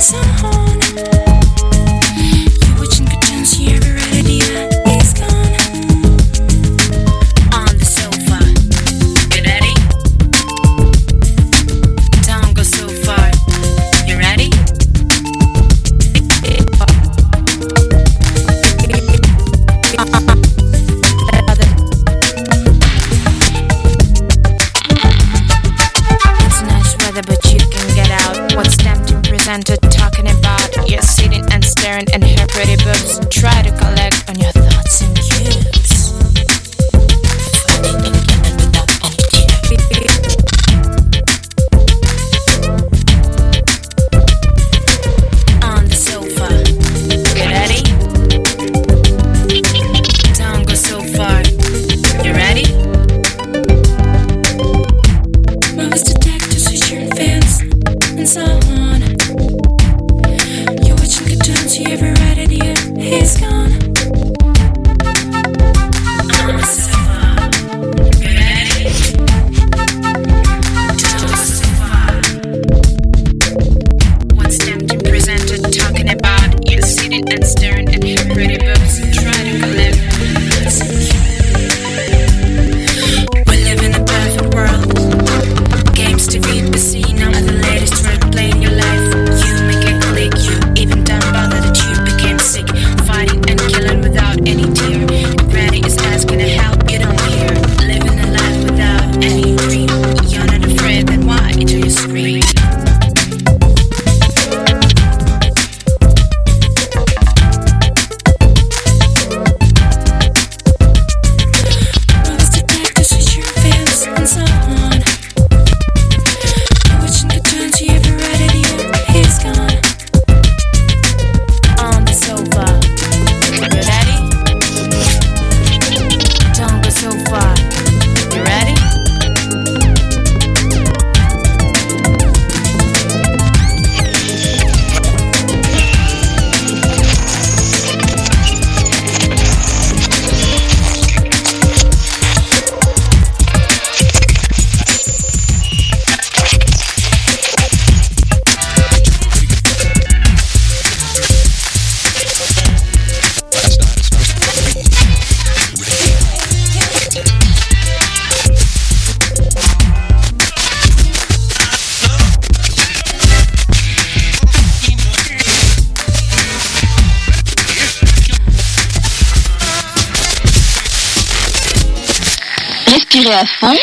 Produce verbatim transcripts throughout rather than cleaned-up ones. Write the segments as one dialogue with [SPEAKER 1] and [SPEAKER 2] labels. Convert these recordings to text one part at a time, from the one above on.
[SPEAKER 1] Respirez à fond.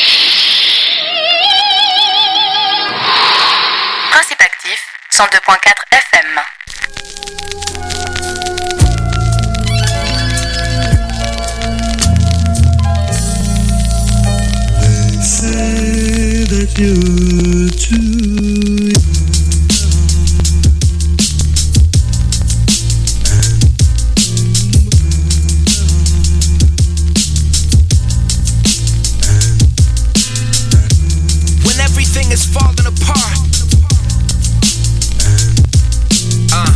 [SPEAKER 2] Principe actif, cent deux point quatre F M.
[SPEAKER 3] They say that you're too young.
[SPEAKER 4] Falling apart. Uh.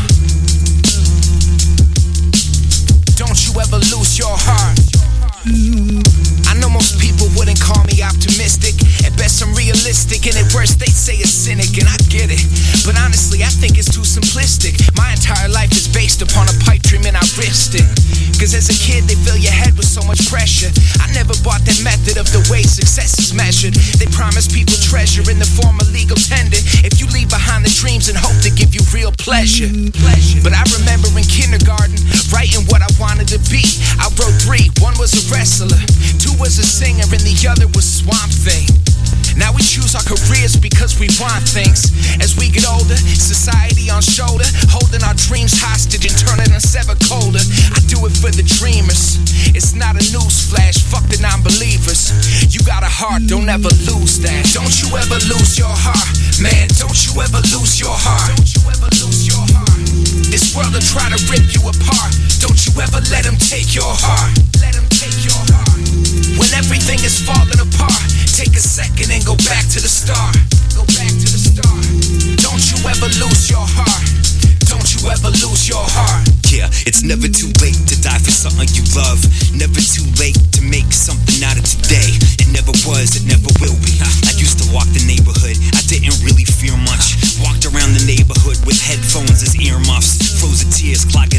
[SPEAKER 4] Don't you ever lose your heart. I know most people wouldn't call me optimistic. At best I'm realistic, and at worst they say a cynic, and I get it. But honestly I think it's too simplistic. My entire life is based upon a pipe dream and I risked it. Cause as a kid they fill your head with so much pressure. I never bought that method of the way success is measured. They promise people treasure in the form of legal tender if you leave behind the dreams and hope to give you real pleasure. pleasure. But I remember in kindergarten writing what I wanted to be. I wrote three, one was a wrestler, two was a singer, and the other was Swamp Thing. Now we choose our careers because we want things. As we get older, society on shoulder, holding our dreams hostage and turning us ever colder. I do it for the dreamers. It's not a news flash, fuck the non-believers. You got a heart, don't ever lose that. Don't you ever lose your heart, man. Don't you ever lose your heart. Don't you ever lose your heart. This world will try to rip you apart. Don't you ever let them take your heart. Let them take your heart. When everything is falling apart, take a second and go back to the start. Go back to the start. Don't you ever lose your heart. Don't you ever lose your heart.
[SPEAKER 5] Yeah, it's never too late to die for something you love. Never too late to make something out of today. It never was, it never will be. I used to walk the neighborhood, I didn't really fear much. Walked around the neighborhood with headphones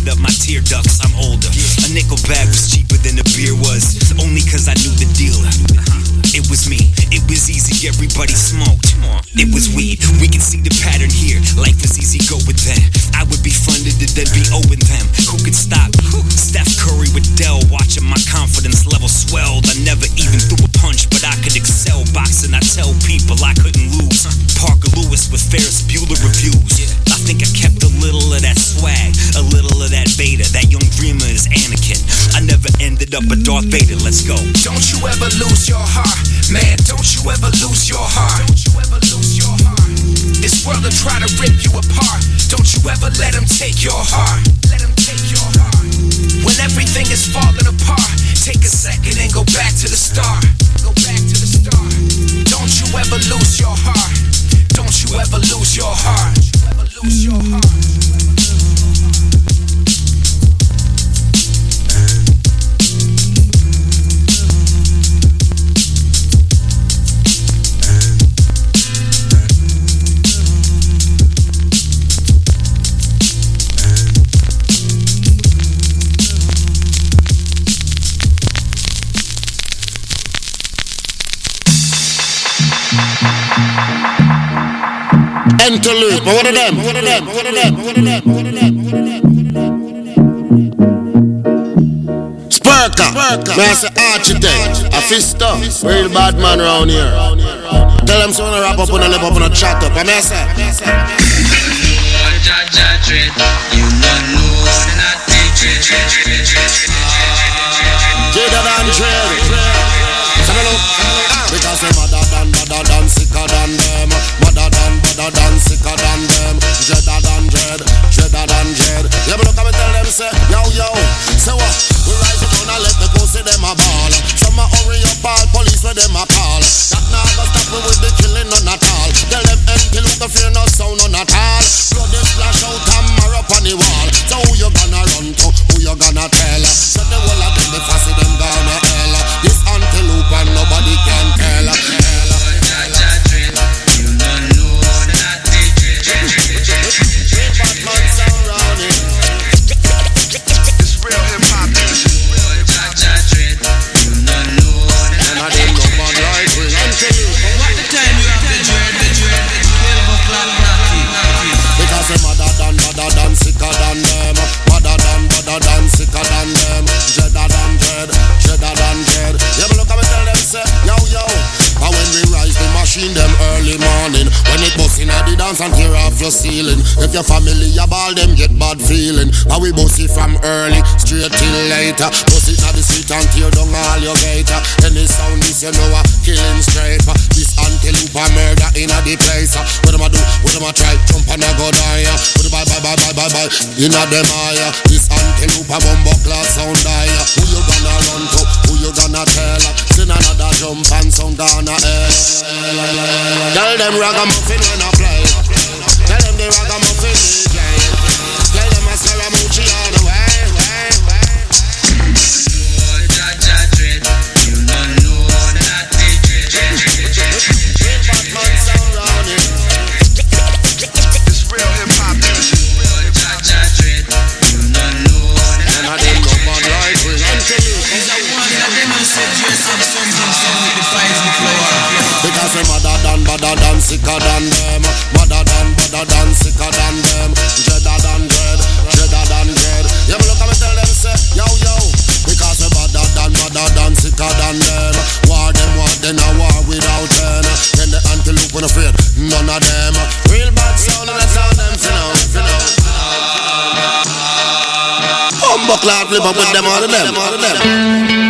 [SPEAKER 5] cleared up my tear ducts, I'm older. A nickel bag was cheaper than a beer was, only cause I knew the dealer. It was me, it was easy, everybody smoked. It was weed, we can see the pattern here. Life was easy, go with them. I would be funded and then be owing them. Who could stop? Steph Curry with Dell, watching my confidence level swelled. I never even threw a punch, but I could excel. Boxing, I tell people I couldn't lose. Parker Lewis with Ferris Bueller reviews. I think I kept a little of that swag, a little of that Vader. That young dreamer is Anakin. I never ended up a Darth Vader, let's go.
[SPEAKER 4] Don't you ever lose your heart, man, don't you ever lose your heart. Don't you ever lose your heart. This world will try to rip you apart. Don't you ever let him take your heart. Let him take your heart. When everything is falling apart, take a second and go back to the start. Go back to the start. Don't you ever lose your heart. Don't you ever lose your heart. Don't you ever lose your heart.
[SPEAKER 1] Interlude, but what of them? What of them? What of them? What of them? What of them? Spurka, may I say architect, a fister, real bad man around here. Tell them so when I wrap up on a lip up on a chat up, I may say. You don't know, say not Jada than dread. Say me look, because I'm madder than, madder than, sicker than them. Madder than, madder than, sicker than them. Dreader than dread, dreader than dread. Yeah, but look at me tell them say, yo, yo. Say what? We rise up and let the pussy them a ball. Some a hurry up all police where them a call. That now go stop me with the killing none at all. Tell them empty look the fear no sound none at all. Blood them splash out and mar up on the wall. So who you gonna run to? Who you gonna tell? So the whole of them, the fussy them gonna hell. This antelope and nobody can tell. You don't know that they bad man sound round it. It's real hip hop music. You don't know that. And I didn't know about life. What the time you have the dread, the dread, the dread of a flat natty. Because I'm madder than, madder than, sicker than them. Madder than, madder than, sicker than them. Dreader than dread, dreader than dread. Yeah, but look at me tell them say, yo, yo. And when we rise the machine them early morning, when it bust in at the dance and tear off your ceiling. If your family a ball them get bad feeling. And we bust it from early straight till later. Bust it at the street and tear down all your gator. Any sound this you know a killing straight. This antelope a murder in a the place. What them a do? What them a try? Jump and a go die. What bye bye bye bye bye bye in a them eye. This antelope a bumbo class sound die. Who you gonna run to? Who you gonna tell? Send another jump and some gonna air. Tell them ragamuffin when I play. Tell them the ragamuffin D J. Tell them I sell a moochie all the way. You don't know that they real bad man sound round it. It's real hip hop music. You don't know that. And I didn't know about life. It's a one that they must say dress up something so with the fires and flower. Because I'm madder than, madder than, sicker than them. Madder than, madder than, sicker than them. Dreader than dread, dreader than dread. Yeah, but look at me tell them say, yo, yo. Because I'm madder than, madder than, sicker than them. War them, war then a war without end. Then the antelope when afraid, none of them. Real bad sound and let's sound them, you know, you know. Humble cloud flip up with them, all of them, all of them.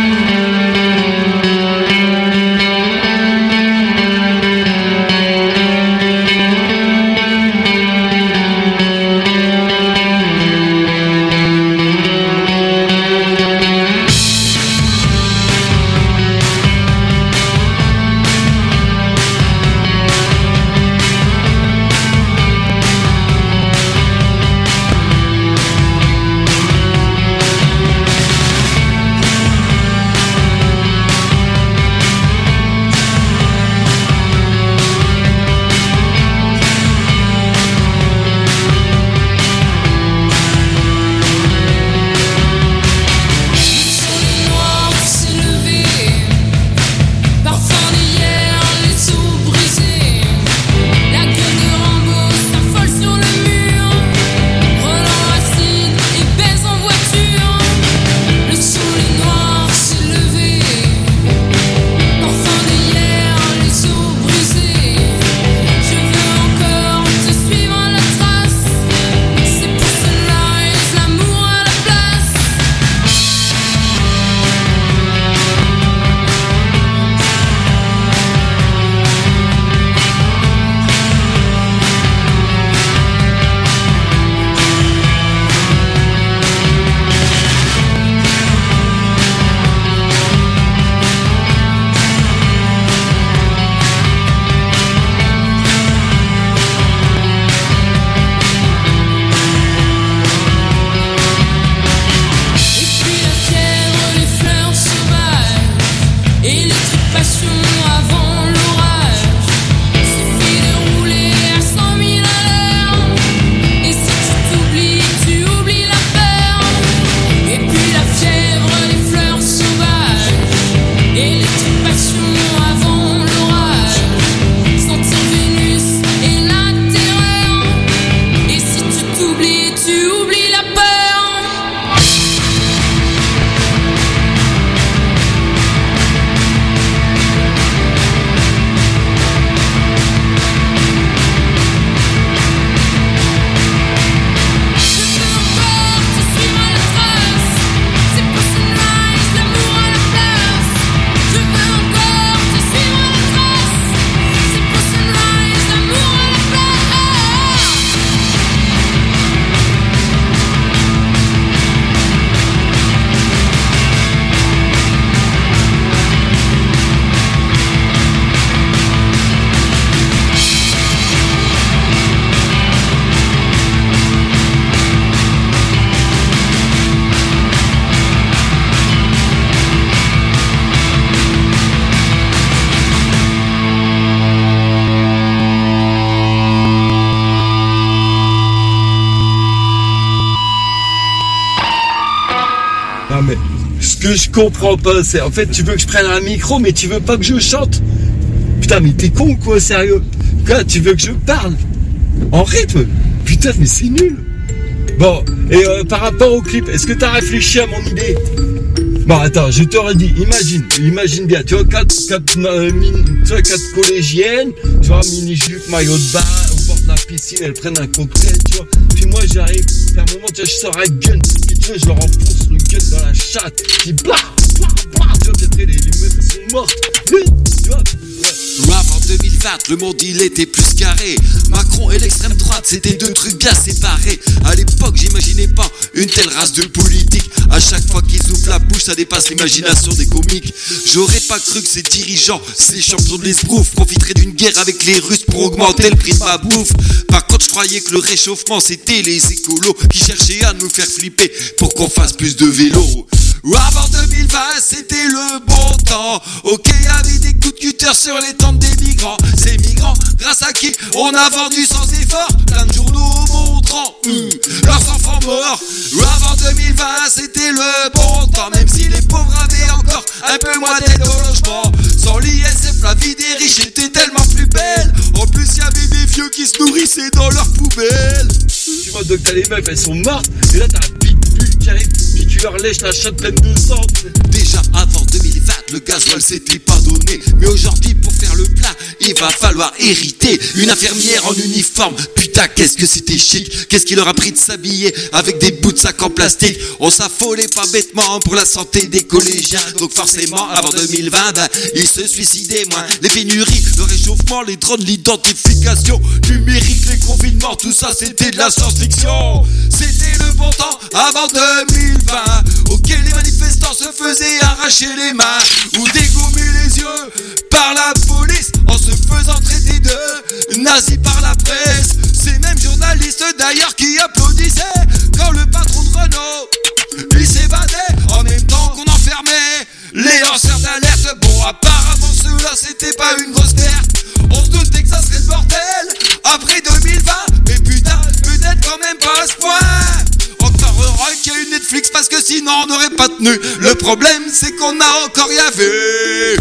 [SPEAKER 6] ce que je comprends pas, c'est en fait, tu veux que je prenne un micro, mais tu veux pas que je chante. Putain, mais t'es con ou quoi, sérieux? Quoi, tu veux que je parle en rythme? Putain, mais c'est nul. Bon, et euh, par rapport au clip, est-ce que t'as réfléchi à mon idée? Bon, attends, je t'aurais dit, imagine, imagine bien, tu vois, quatre, quatre, euh, mini, tu vois, quatre collégiennes, tu vois, mini-jupe, maillot de bain, au bord de la piscine, elles prennent un cocktail, tu vois. Puis moi, j'arrive, puis à un moment, tu vois, je sors un gun, puis tu vois, je leur enfonce le gun dans la chatte, puis blah, blah, blah, tu vois, puis après, les, les meufs, elles sont mortes, tu vois.
[SPEAKER 7] Rap en deux mille vingt, le monde il était plus carré. Macron et l'extrême droite, c'était deux trucs bien séparés. À l'époque, j'imaginais pas une telle race de politique. À chaque fois qu'ils ouvrent la bouche, ça dépasse l'imagination des comiques. J'aurais pas cru que ces dirigeants, ces champions de l'esbrouf, profiteraient d'une guerre avec les Russes pour augmenter le prix de ma bouffe. Par contre, je croyais que le réchauffement, c'était les écolos qui cherchaient à nous faire flipper pour qu'on fasse plus de vélo. Avant deux mille vingt, c'était le bon temps. Ok, y'avait des coups de cutter sur les tentes des migrants. Ces migrants, grâce à qui on a vendu sans effort plein de journaux montrant hum, leurs enfants morts. Avant deux mille vingt, c'était le bon temps. Même si les pauvres avaient encore un peu moins d'aide au logement. Sans l'I S F, la vie des riches était tellement plus belle. En plus, y'avait des vieux qui se nourrissaient dans leurs poubelles.
[SPEAKER 6] Tu vois, donc t'as les meufs, elles sont mortes. Et là, t'as un pitbull qui arrive, puis tu leur lèches la chatte pleine de sang.
[SPEAKER 7] Déjà avant deux mille vingt, le gasoil s'était pas donné. Mais aujourd'hui, pour faire le plein, il va falloir hériter. Une infirmière en uniforme, putain, qu'est-ce que c'était chic. Qu'est-ce qu'il leur a pris de s'habiller avec des bouts de sac en plastique. On s'affolait pas bêtement pour la santé des collégiens. Donc forcément, avant deux mille vingt, ben, ils se suicidaient moins. Les pénuries, le réchauffement, les drones, l'identification numérique, les confinements, tout ça c'était de la science-fiction. C'était le bon temps avant deux mille vingt. Ok, les manifestants se faisaient arracher les mains ou dégommer les yeux par la police en se faisant traiter de nazis par la presse. Ces mêmes journalistes d'ailleurs qui applaudissaient quand le patron de Renault lui s'évadait en même temps qu'on enfermait les lanceurs d'alerte. Bon, apparemment ceux-là c'était pas une grosse perte. On se doutait que ça serait le bordel après deux mille vingt, mais putain, peut-être quand même pas à ce point. Encore heureux qu'il y a eu Netflix parce que sinon on n'aurait pas tenu. Le problème c'est qu'on a encore rien vu.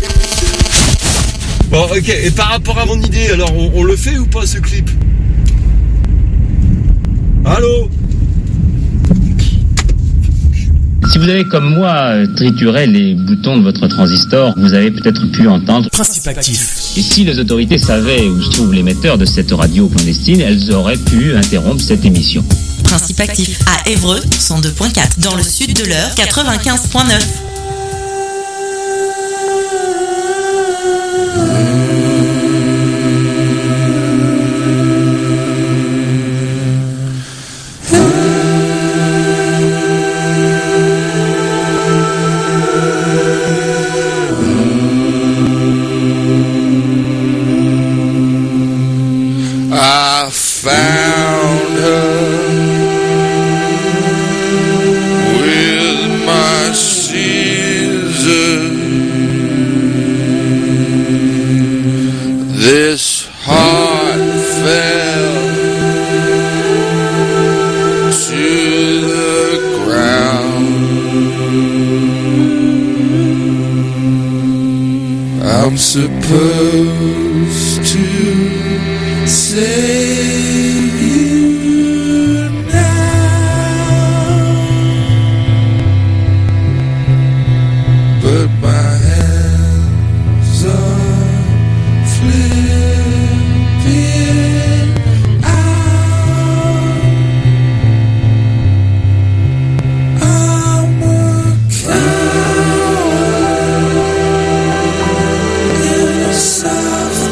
[SPEAKER 6] Bon, ok, et par rapport à mon idée, alors on, on le fait ou pas ce clip? Allô?
[SPEAKER 8] Si vous avez comme moi trituré les boutons de votre transistor, vous avez peut-être pu entendre
[SPEAKER 9] Principe actif.
[SPEAKER 8] Et si les autorités savaient où se trouve l'émetteur de cette radio clandestine, elles auraient pu interrompre cette émission.
[SPEAKER 10] Principe actif à Évreux, cent deux point quatre. Dans le sud de l'Eure, quatre-vingt-quinze point neuf.
[SPEAKER 1] I found her with my scissors. This heart fell to the ground. I'm supposed to save you now, but my hands are flipping out. I'm a coward in the south.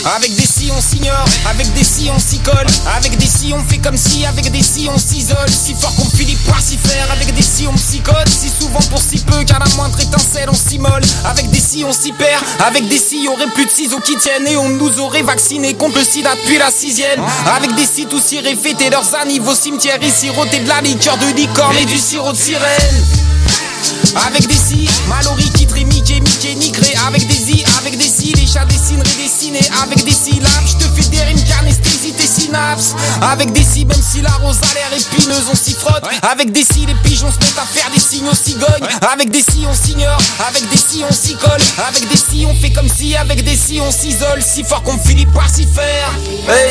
[SPEAKER 4] Avec des si on s'ignore, avec des si on s'y colle, avec des si on fait comme si, avec des si on s'isole, si fort qu'on finit par s'y faire, avec des si on psychote, si souvent pour si peu qu'à la moindre étincelle on s'immole, avec des si on s'y perd, avec des si y'aurait plus de ciseaux qui tiennent et on nous aurait vaccinés contre le sida depuis la sixième, avec des si tous irait fêter leurs annives au cimetière et siroter de la liqueur de licorne et du sirop de sirène. Avec des si, Mallory qui trémique et Mickey Nigré. Avec des i, avec des si, les chats dessineraient dessinés. Avec des syllabes, je te fais des rimes qu'anesthésie tes synapses. Avec des si, même si la rose a l'air épineuse, on s'y frotte. Avec des si, les pigeons se mettent à faire des signes aux cigognes. Avec des si, on s'ignore, avec des si, on s'y colle. Avec des si, on fait comme si, avec des si, on s'isole. Si fort qu'on finit par s'y faire. Hey.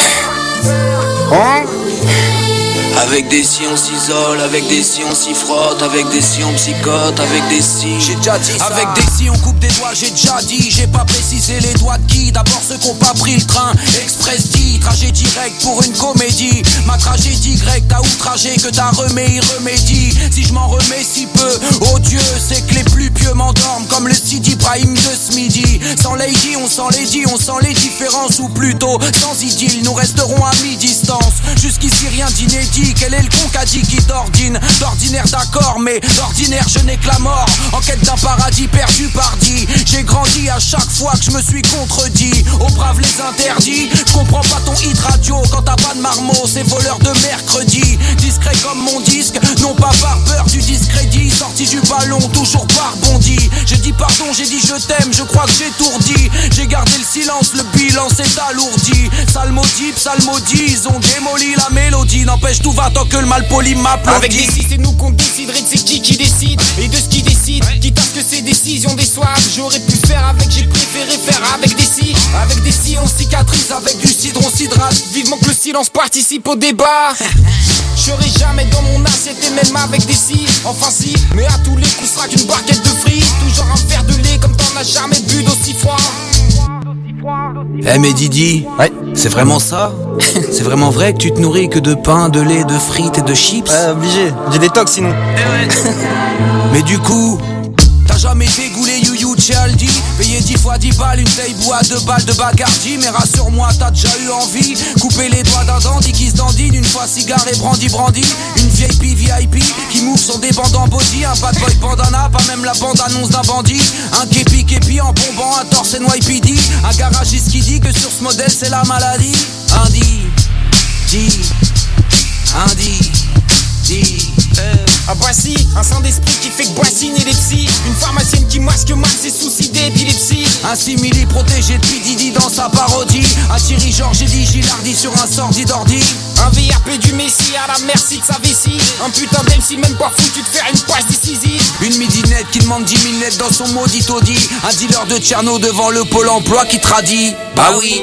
[SPEAKER 4] Hein?
[SPEAKER 9] Avec des si on s'isole, avec des si on s'y frotte, avec des si on psychote, avec des si.
[SPEAKER 4] J'ai déjà dit ça.
[SPEAKER 9] Avec des si on coupe des doigts, j'ai déjà dit. J'ai pas précisé les doigts de qui. D'abord ceux qui ont pas pris le train. Express dit, trajet direct pour une comédie. Ma tragédie grecque t'a outragé que t'as remet, y remédie. Si je m'en remets si peu, oh Dieu, c'est que les plus pieux m'endorment comme le Sidi Brahim de ce midi. Sans lady, on sent les dit, on sent les différences. Ou plutôt, sans idylle, nous resterons à mi-distance. Jusqu'ici rien d'inédit. Quel est le con qu'a dit qui d'ordine? D'ordinaire d'accord, mais d'ordinaire je n'ai que la mort. En quête d'un paradis perdu par dix. J'ai grandi à chaque fois que je me suis contredit. Aux braves les interdits. Je comprends pas ton hit radio quand t'as pas de marmot. C'est voleur de mercredi. Discret comme mon disque, non pas par peur du discrédit. Sorti du ballon, toujours pas rebondi. J'ai dit pardon, j'ai dit je t'aime, je crois que j'ai tourdi. J'ai gardé le silence, le bilan s'est alourdi. Salmodie, psalmodie, ils ont démoli la mélodie. N'empêche tout va tant que le mal poli m'applaudit.
[SPEAKER 4] Avec des si, c'est nous qu'on déciderait de c'est qui qui décide. Et de ce qui décide, quitte à ce que ces décisions déçoivent. J'aurais pu faire avec, j'ai préféré faire avec des si. Avec des si, on cicatrise, avec du cidre, on s'hydrate. Vivement que le silence participe au débat. Je serai jamais dans mon assiette et même avec des si. Enfin si, mais à tous les coups sera qu'une barquette de frites. Toujours un verre de lait comme t'en as jamais bu d'aussi froid.
[SPEAKER 9] Eh hey mais Didi, ouais. C'est vraiment ça? C'est vraiment vrai que tu te nourris que de pain, de lait, de frites et de chips?
[SPEAKER 11] Ouais, obligé, j'ai des tocs sinon.
[SPEAKER 9] Eh ouais. Mais du coup, t'as jamais dégoulé you-you chez Aldi? Payé dix fois dix balles, une taille bois, deux balles de Bacardi. Mais rassure-moi, t'as déjà eu envie. Couper les doigts d'un dandy qui se dandine. Une fois cigare et brandy brandy. Une vieille P V I P qui move son débandant body. Un bad boy bandana, pas même la bande-annonce d'un bandit. Un képi képi en bombant, un torse N Y P D. Un garagiste qui dit que sur ce modèle c'est la maladie. Un dit, dit, un dit, dit.
[SPEAKER 4] Un Boissy, un sang d'esprit qui fait que Boissine et les psys. Une pharmacienne qui masque mal ses soucis d'épilepsie.
[SPEAKER 9] Un simili protégé de P. Diddy dans sa parodie. Un Thierry Georges et dit Gilardi sur un sordide ordi.
[SPEAKER 4] Un V R P du Messi à la merci de sa vessie. Un putain d'M C même pas foutu de faire une passe décisive.
[SPEAKER 9] Une midinette qui demande dix mille nets dans son maudit Audi. Un dealer de Tcherno devant le pôle emploi qui tradit. Bah oui.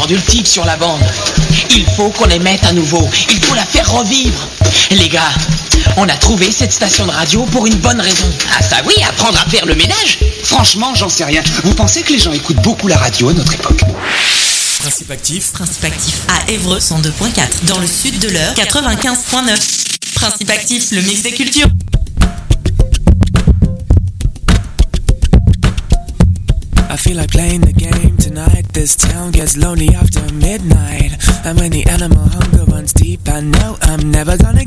[SPEAKER 12] du type sur la bande. Il faut qu'on les mette à nouveau. Il faut la faire revivre. Les gars, on a trouvé cette station de radio pour une bonne raison.
[SPEAKER 13] Ah ça oui, apprendre à faire le ménage. Franchement, j'en sais rien. Vous pensez que les gens écoutent beaucoup la radio à notre époque?
[SPEAKER 10] Principe actif. Principe actif à Évreux cent deux point quatre. Dans le sud de l'Eure quatre-vingt-quinze point neuf. Principe actif, le mix des cultures.
[SPEAKER 14] I feel like playing the game tonight. This town gets lonely after midnight. And when the animal hunger runs deep, I know I'm never gonna